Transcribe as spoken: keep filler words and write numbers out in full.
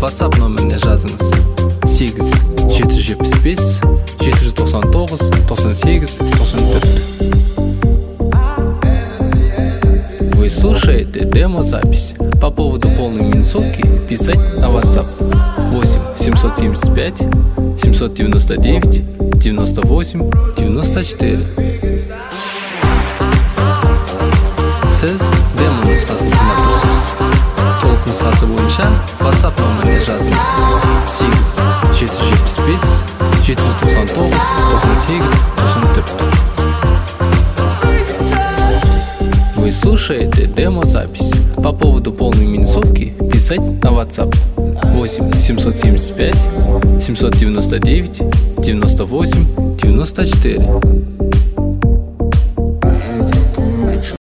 WhatsApp нөміріне жазыңыз. сегіз жеті жүз жетпіс бес жеті жүз тоқсан тоғыз тоқсан сегіз тоқсан төрт. Вы слушаете демозапись. По поводу полной минусовки писать на WhatsApp восемь семьсот семьдесят пять семьсот девяносто девять девяносто восемь девяносто четыре. Сіз демо нұсқасын тыңдап тұрсыз. Толық нұсқасы бойынша WhatsApp нөміріне жазыңыз. сегіз жеті жүз жетпіс бес жеті жүз тоқсан тоғыз тоқсан сегіз тоқсан төрт. Вы слушаете демозапись. По поводу полной минусовки писать на WhatsApp восемь семьсот семьдесят пять семьсот девяносто девять девяносто восемь девяносто четыре.